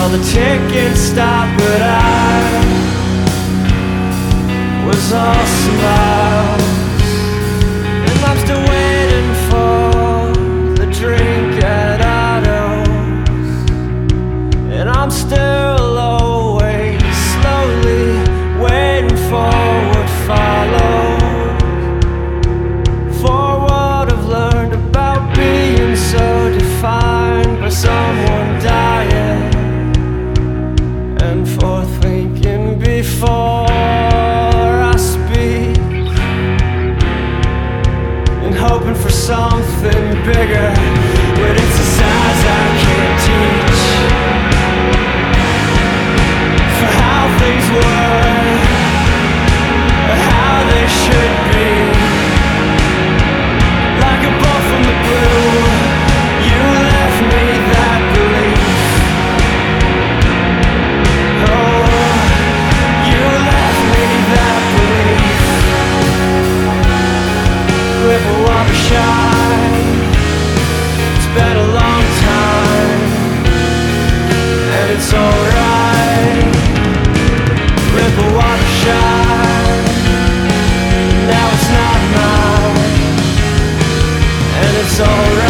Well, the ticking stopped, but I was all smiles. And I'm still waiting for the drink at Otto's. And I'm still always slowly waiting for what follows. For what I've learned about being so defined by someone dying. And for thinking before I speak, and hoping for something bigger, but it's a size I can't teach. For how things were, or how they should be. Like a bolt from the blue, you left me that belief. Oh, you left me that belief. Ripple shine. It's been a long time, and it's alright. Ripple water shine. Now it's not mine, and it's alright.